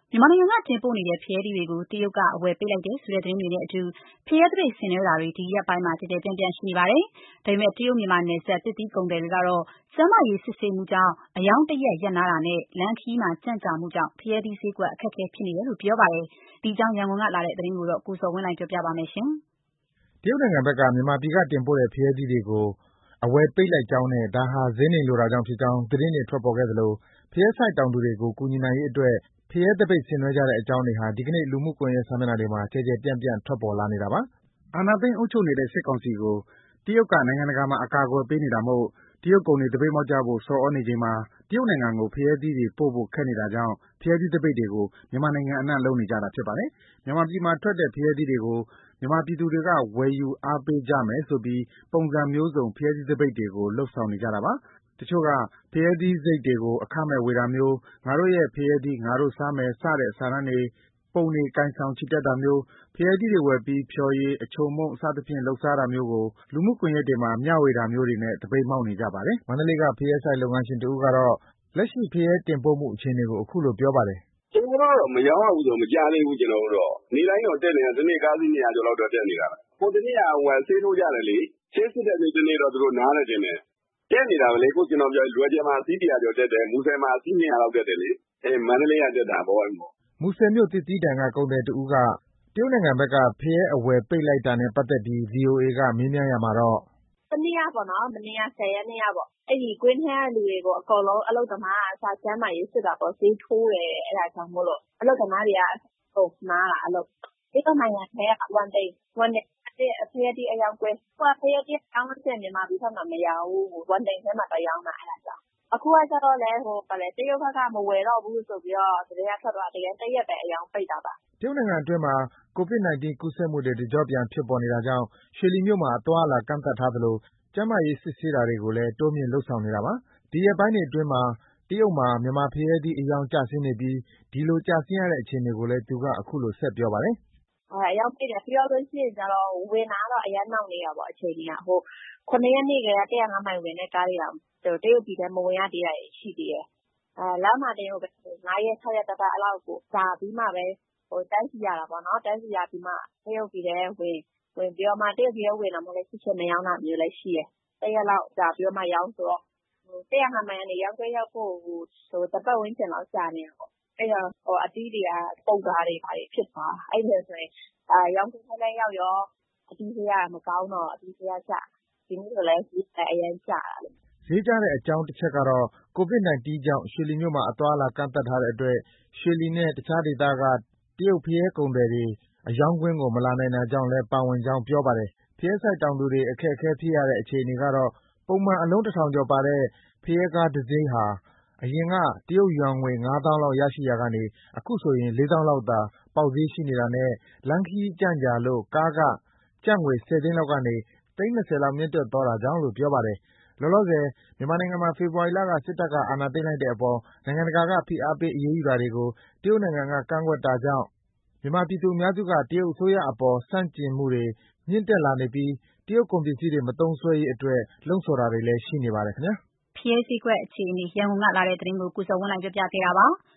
မြန်မာနိုင်ငံကတင်ပို့နေတဲ့ဖရဲသီးတွေကိုတရုတ်ကအဝယ်ပေးလိုက်တယ်ဆိုတဲ့သတင်းတွေနဲ့အတူဖရဲသပိတ်ဆင်နွှဲတာတွေဒီရက်ပိုင်းကျယ်ကျယ်ပြန့်ပြန့်ရှိနေပါတယ်။ဒါပေမဲ့တရုတ်မြန်မာနယ်စပ်သစ်သီးကုန်သည်တွေကတော့ကျန်းမာရေးစစ်ဆေးမှုကြောင့်အယောင်တရက်ရပ်နားတာနဲ့လမ်းခရီးမှာကြန့်ကြာမှုကြောင့်ဖရဲသီးဈေးကွက်အခက်အခဲဖြစ်နေတယ်လို့ပြောပါတယ်။ဒီအကြောင်းရန်ကုန်ကလာတဲ့သတင်းကိုကိုဇော်ဝင်းလှိုင်ပြောပြပါမယ်။တရုတ်နိုင်ငံဘက်ကမြန်မာပြည်ကတင်ပို့တဲ့ဖရဲသီးတွေကိုအဝယ်ပိတ်လိုက်ကြောင်းနဲ့ဒါဟာဈေးနှိမ်လိုတာကြောင့်ဖြစ်ကြောင်းသတင်းတွေထွက်ပေါ်ခဲ့သလိုဖရဲစိုက်တောင်သူတွေကိုကူညီနိုင်ရေးအတွက်ဖရဲသပိတ်ဆင်နွှဲကြတဲ့အကြောင်းတွေဟာဒီကနေ့လူမှုကွန်ယက်စာမျက်နှာတွေမှာကျယ်ကျယ်ပြန့်ပြန့်ထွက်ပေါ်လာနေတာပါ။အာဏာသိမ်းအုပ်ချုပ်နေတဲ့စစ်ကောင်စီကိုတရုတ်ကနိုင်ငံတကာမှာအကာအကွယ်ပေးနေတာမို့တရုတ်ကုန်တွေသပိတ်မှောက်ကြဖို့ဆော်သြနေချိန်မှာတရုတ်နိုင်ငံကိုဖရဲသီးတွေပို့ဖို့ခက်နေတာကြောင့်ဖရဲသီးသပိတ်တွေကိုမြန်မာနိုင်ငံအနှံ့လုပ်နေကြတာဖြစ်ပါတယ်။မြန်မာပြည်မှာထွက်တဲ့ဖရဲသီးတွေကိုမြန်မာပြည်သူတွေကဝယ်ယူအားပေးကြမယ်ဆိုပြီးပုံစံမျိုးစုံဖရဲသီးသပိတ်တွေကိုလုပ်ဆောင်နေကြတာပါ။တချို့ကဖရဲသီးဆိပ်တွေကိုအခမဲ့ဝေတာမျိုး၊ငါတို့ရဲ့ဖရဲသီးငါတို့စားမယ်စတဲ့စာတန်းတွေ၊ပုံတွေကိုင်ဆောင်ချီတက်တာမျိုး၊ဖရဲသီးတွေဝယ်ပြီးဖျော်ရည်၊အချိုမှုန့်စသဖြင့်လုပ်စားတာမျိုးကိုလူမှုကွန်ယက်တွေမှာမျှဝေတာမျိုးတွေနဲ့သပိတ်မှောက်နေကြပါတယ်။မန္တလေးကဖရဲစိုက်လုပ်ငန်းရှင်တဦးကတော့လက်ရှိဖရဲတင်ပို့မှုအခြေအနေကိုအခုလိုပြောပါတယ်။ကျနော်တို့တော့မရောင်းရဘူးဆိုမကြားသေးဘူးကျနော်တို့တော့။နေ့တိုင်းတော့တက်နေတာတနေ့ကားစီး200ကျော်လောက်တော့တက်နေတာပဲ။ဟိုတနေ့ကဆေးထိုးကြတယ်လေ။ဆေးစစ်တဲ့နေ့တနေ့တော့သူတို့နားတယ်တင်တယ်။တက်နေတာပဲလေအခုကျနော်ပြောလွယ်ကျယ်မှာအစီး100ကျော်တက်တယ်။မူဆယ်မှာအစီး200လောက်တက်တယ်လေ။မန္တလေးကတက်တာပေါ့မူဆယ်မြို့သစ်သီးတံကကုန်သည်တဦးကတရုတ်နိုင်ငံဘက်ကဖရဲအဝယ်ပိတ်လိုက်တာနဲ့ပတ်သက်ပြီး VOA ကမေးမြန်းရာမှာတော့တနေ့ကပေါ့နော်မနေ့က10ရက်နေ့ကပေါ့အဲ့ဒီကွင်းထဲကလူတွေကိုအကုန်လုံးအလုပ်သမားအစားကျန်းမာရေးစစ်တာပေါ့ဈေးထိုးတယ်အဲ့ဒါကြောင့်မို့လို့အလုပ်သမားတွေကနားတာအလုပ်ဒီတော့နိုင်ငံထဲက1 day ဖရဲတီးအယောင်ကွင်းဟိုဖရဲတီးအောင်းလို့မြန်မာပြည်ဘက်မှာမရောဘူး1 day ထဲမှာတော့ရောင်းတာအဲ့ဒါကြောင့်အခုကကျတော့လဲတရုတ်ဘက်ကမဝယ်တော့ဘူးဆိုပြီးတော့တကယ်ထွက်သွားတရက်ပဲအယောင်ပိတ်တာပါတရုတ်နိုင်ငံအတွင်းမှာ COVID-19 ကူးစက်မှုတွေတကျော့ပြန်ဖြစ်ပေါ်နေတာကြောင့်ရွှေလီမြို့မှာအသွားအလာကန့်သတ်ထားသလိုကျန်းမာရေးစစ်ဆေးတာတွေကိုလည်းတိုးမြှင့်လုပ်ဆောင်နေတာပါ။ဒီရက်ပိုင်းတွေအတွင်းမှာတရုတ်မှာမြန်မာဖရဲသီးအရောင်းကျဆင်းနေပြီးဒီလိုကျဆင်းရတဲ့အခြေအနေကိုလည်းသူကအခုလိုဆက်ပြောပါတယ်။အယောင်ပိတ်တယ်ပြီးတော့လို့ရှိရင်ကျတော့ဝင်တာတော့အရင်နောက်နေတာပေါ့အခြေအနေကဟို9ရက်နေ့က105မိုင်ဝင်တဲ့ကားတွေတောင်တရုတ်ပြည်ထဲမဝင်ရသေးတာရှိသေးတယ်။လမ်းမှာတင်ကိုပဲ9ရက်6ရက်တပတ်အဲ့လောက်ကိုကြာပြီးမှပဲတန်းစီရတာပေါ့နော်တန်းစီရပြီးမှတရုတ်ပြည်ထဲဝင်ပြီးတော့မှတရုတ်ပြည်ထဲဝင်တာမဟုတ်လဲချက်မရောင်းတာမျိုးလည်းရှိတယ်။တစ်ရက်လောက်ကြာပြီးတော့မှရောင်းဆိုတော့105မိုင်ကနေရောင်းခွင့်ရောက်ဖို့တပတ်ဝန်းကျင်လောက်ကြာနေတာပေါ့။အဲ့တော့အတီးတွေကပုတ်သားတွေဘာတွေဖြစ်သွားအဲ့ဒါဆိုရင်ရောင်းခွင့်လည်းရောက်ရောအတီးတွေကမကောင်းတော့အတီးတွေကကျဒီနေ့ဆိုလည်းအရင်ကျတာလေဈေးကျတဲ့အကြောင်းတစ်ချက်ကတော့ COVID-19 ကြောင့်ရွှေလီမြို့မှာအသွားအလာကန့်သတ်ထားတဲ့အတွက်ရွှေလီနဲ့တခြားဒေသကတရုတ်ဖရဲကုန်သည်တွေအရောင်းကွင်းကိုမလာနိုင်တာကြောင့်လည်းပါဝင်ကြောင်းပြောပါတယ်။ဖရဲစိုက်တောင်သူတွေအခက်အခဲဖြစ်ရတဲ့အခြေအနေကတော့ပုံမှန်အလုံး1000ကျော်ပါတဲ့ဖရဲကားတစ်စီးဟာအရင်ကတရုတ်ယွမ်ငွေ9000လောက်ရရှိရာကနေအခုဆိုရင်4000လောက်သာပေါက်ဈေးရှိနေတာနဲ့လမ်းခရီးကြန့်ကြာလို့ကားခကျပ်ငွေ10သိန်းလောက်ကနေသိန်း20လောက်မြင့်တက်သွားတာကြောင့်လို့ပြောပါတယ်။လောလောဆယ်မြန်မာနိုင်ငံမှာဖေဖော်ဝါရီလကစစ်တပ်ကအာဏာသိမ်းလိုက်တဲ့အပေါ်နိုင်ငံတကာကဖိအားပေးအရေးယူတာတွေကိုတရုတ်နိုင်ငံကကန့်ကွက်တာကြောင့်မြန်မာပြည်သူအများစုကတရုတ်အစိုးရအပေါ်ဆန့်ကျင်မှုတွေမြင့်တက်လာနေပြီးတရုတ်ကုန်ပစ္စည်းတွေမသုံးစွဲရေးအတွက်လှုံ့ဆော်တာတွေလည်းရှိနေပါတယ်ခင်ဗျာ။ဖရဲဈေးကွက်အခြေအနေရန်ကုန်ကလာတဲ့သတင်းကိုကိုဇော်ဝင်းလှိုင်ပြောပြခဲ့တာပါ။